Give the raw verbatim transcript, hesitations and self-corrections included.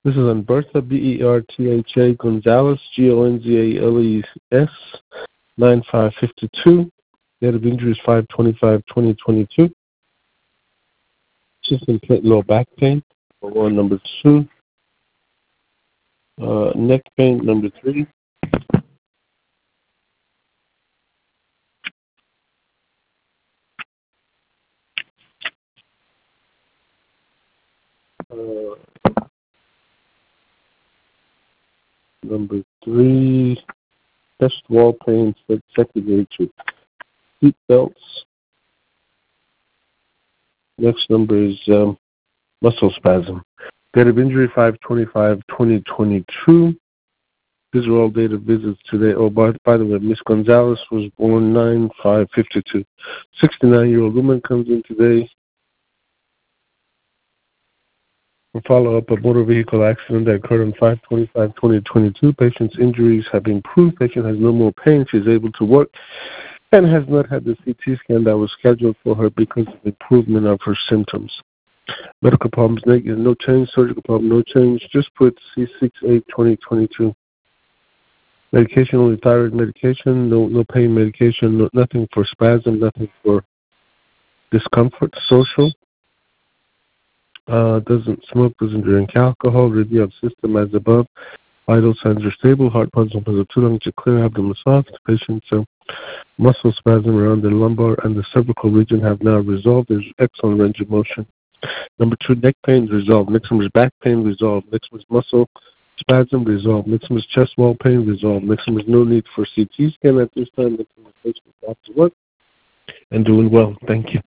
This is on Bertha, B E R T H A, Gonzalez, G O N Z A L E S, nine five five two. Date of injury is five twenty-five twenty twenty-two. System plate low back pain, number one. Number two, uh, neck pain, number three. Uh, number three, chest wall pain, secondary to seat belts. Next number is um, muscle spasm. Date of injury five twenty-five twenty twenty-two. These are all date of visits today. Oh, by, by the way, Miss Gonzalez was born nine five fifty-two. sixty-nine-year-old woman comes in today. A follow-up a motor vehicle accident that occurred on five twenty-five twenty twenty-two. Patient's injuries have improved. Patient has no more pain. She's able to work and has not had the C T scan that was scheduled for her because of improvement of her symptoms. Medical problems, negative, no change. Surgical problem, no change. Just put C six eight twenty twenty-two. Medication, only thyroid medication. No no pain medication. No, nothing for spasm, nothing for discomfort. Social. Uh, doesn't smoke, doesn't drink alcohol. Review of system as above. Vital signs are stable. Heart pulse and pulse two lungs are clear. Abdomen soft. Patient's uh, muscle spasm around the lumbar and the cervical region have now resolved. There's excellent range of motion. Number two, neck pain resolved. Next one is back pain resolved. Next one is muscle spasm resolved. Next one is chest wall pain resolved. Next one is no need for C T scan at this time. Next one is patient back to work and doing well. Thank you.